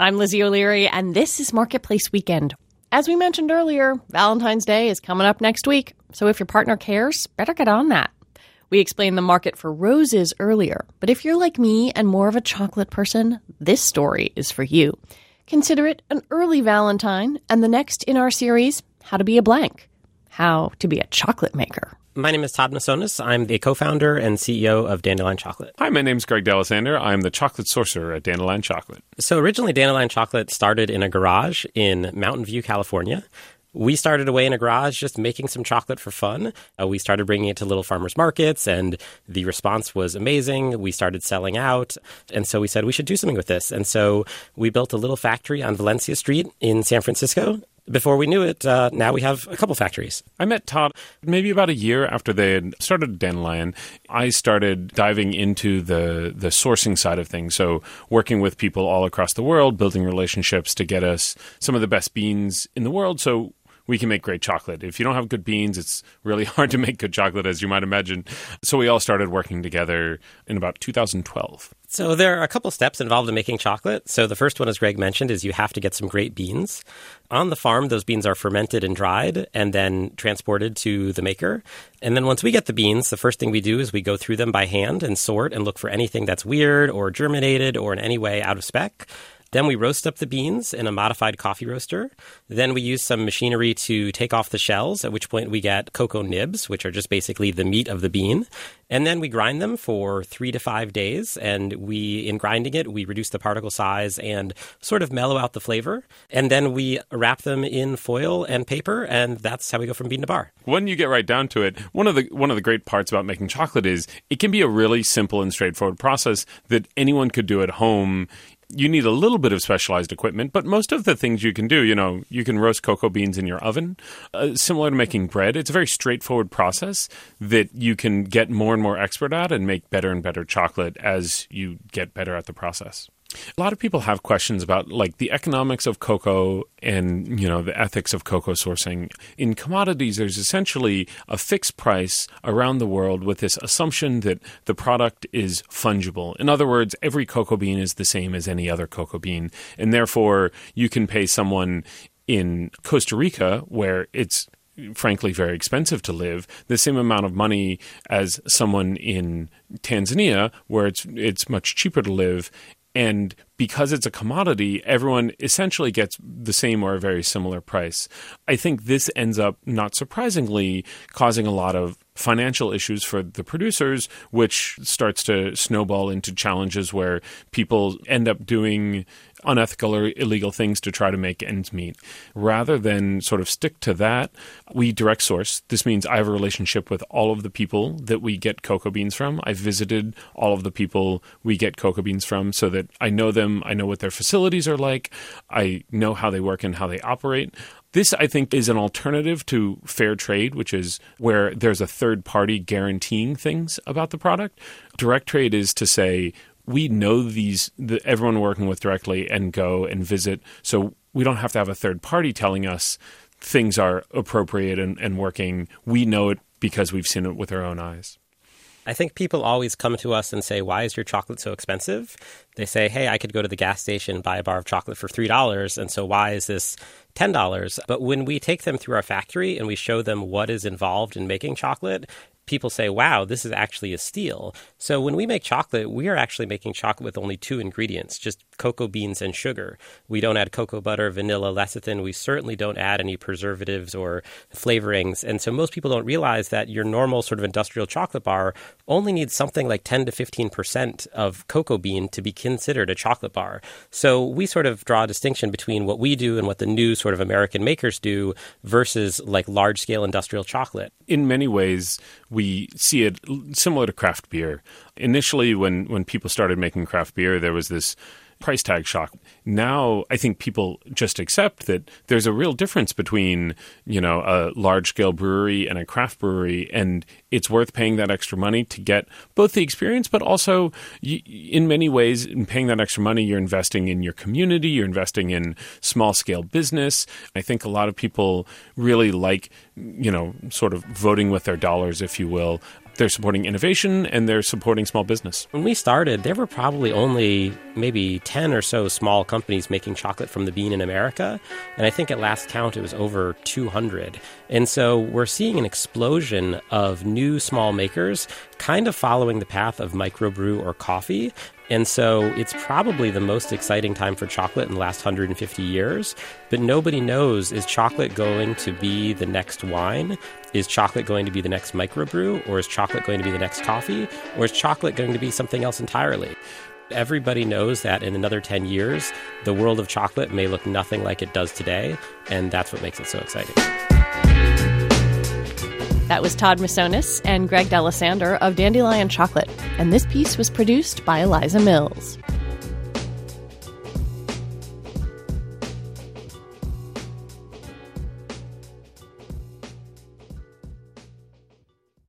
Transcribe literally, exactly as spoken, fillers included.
I'm Lizzie O'Leary, and this is Marketplace Weekend. As we mentioned earlier, Valentine's Day is coming up next week, so if your partner cares, better get on that. We explained the market for roses earlier, but if you're like me and more of a chocolate person, this story is for you. Consider it an early Valentine, and the next in our series, How to Be a Blank, How to Be a Chocolate Maker. My name is Todd Masonis. I'm the co-founder and C E O of Dandelion Chocolate. Hi, my name is Greg D'Alessandro. I'm the chocolate sorcerer at Dandelion Chocolate. So originally, Dandelion Chocolate started in a garage in Mountain View, California. We started away in a garage just making some chocolate for fun. Uh, we started bringing it to little farmers markets, and the response was amazing. We started selling out, and so we said we should do something with this. And so we built a little factory on Valencia Street in San Francisco. Before we knew it, uh, now we have a couple factories. I met Todd maybe about a year after they had started Dandelion. I started diving into the, the sourcing side of things, so working with people all across the world, building relationships to get us some of the best beans in the world so we can make great chocolate. If you don't have good beans, it's really hard to make good chocolate, as you might imagine. So we all started working together in about two thousand twelve. So there are a couple steps involved in making chocolate. So the first one, as Greg mentioned, is you have to get some great beans. On the farm, those beans are fermented and dried and then transported to the maker. And then once we get the beans, the first thing we do is we go through them by hand and sort and look for anything that's weird or germinated or in any way out of spec. Then we roast up the beans in a modified coffee roaster. Then we use some machinery to take off the shells, at which point we get cocoa nibs, which are just basically the meat of the bean. And then we grind them for three to five days. And we, in grinding it, we reduce the particle size and sort of mellow out the flavor. And then we wrap them in foil and paper, and that's how we go from bean to bar. When you get right down to it, one of the one of the great parts about making chocolate is it can be a really simple and straightforward process that anyone could do at home. You need a little bit of specialized equipment, but most of the things you can do, you know, you can roast cocoa beans in your oven. Uh, similar to making bread, it's a very straightforward process that you can get more and more expert at and make better and better chocolate as you get better at the process. A lot of people have questions about, like, the economics of cocoa and, you know, the ethics of cocoa sourcing. In commodities, there's essentially a fixed price around the world with this assumption that the product is fungible. In other words, every cocoa bean is the same as any other cocoa bean, and therefore you can pay someone in Costa Rica, where it's frankly very expensive to live, the same amount of money as someone in Tanzania, where it's it's much cheaper to live. And because it's a commodity, everyone essentially gets the same or a very similar price. I think this ends up, not surprisingly, causing a lot of financial issues for the producers, which starts to snowball into challenges where people end up doing unethical or illegal things to try to make ends meet. Rather than sort of stick to that, we direct source. This means I have a relationship with all of the people that we get cocoa beans from. I've visited all of the people we get cocoa beans from so that I know them, I know what their facilities are like, I know how they work and how they operate. This, I think, is an alternative to fair trade, which is where there's a third party guaranteeing things about the product. Direct trade is to say, we know these, the, everyone we're working with directly and go and visit. So we don't have to have a third party telling us things are appropriate and, and working. We know it because we've seen it with our own eyes. I think people always come to us and say, why is your chocolate so expensive? They say, hey, I could go to the gas station and buy a bar of chocolate for three dollars, and so why is this ten dollars? But when we take them through our factory and we show them what is involved in making chocolate, people say, wow, this is actually a steal. So when we make chocolate, we are actually making chocolate with only two ingredients, just cocoa beans and sugar. We don't add cocoa butter, vanilla, lecithin. We certainly don't add any preservatives or flavorings. And so most people don't realize that your normal sort of industrial chocolate bar only needs something like ten to fifteen percent of cocoa bean to be considered a chocolate bar. So we sort of draw a distinction between what we do and what the new sort of American makers do versus like large-scale industrial chocolate. In many ways, we see it similar to craft beer. Initially, when, when people started making craft beer, there was this price tag shock. Now, I think people just accept that there's a real difference between, you know, a large-scale brewery and a craft brewery, and it's worth paying that extra money to get both the experience, but also, in many ways, in paying that extra money, you're investing in your community, you're investing in small-scale business. I think a lot of people really like, you know, sort of voting with their dollars, if you will, they're supporting innovation, and they're supporting small business. When we started, there were probably only maybe ten or so small companies making chocolate from the bean in America. And I think at last count, it was over two hundred. And so we're seeing an explosion of new small makers kind of following the path of microbrew or coffee. And so it's probably the most exciting time for chocolate in the last one hundred fifty years. But nobody knows, is chocolate going to be the next wine? Is chocolate going to be the next microbrew? Or is chocolate going to be the next coffee? Or is chocolate going to be something else entirely? Everybody knows that in another ten years, the world of chocolate may look nothing like it does today. And that's what makes it so exciting. That was Todd Missonis and Greg D'Alessandro of Dandelion Chocolate, and this piece was produced by Eliza Mills.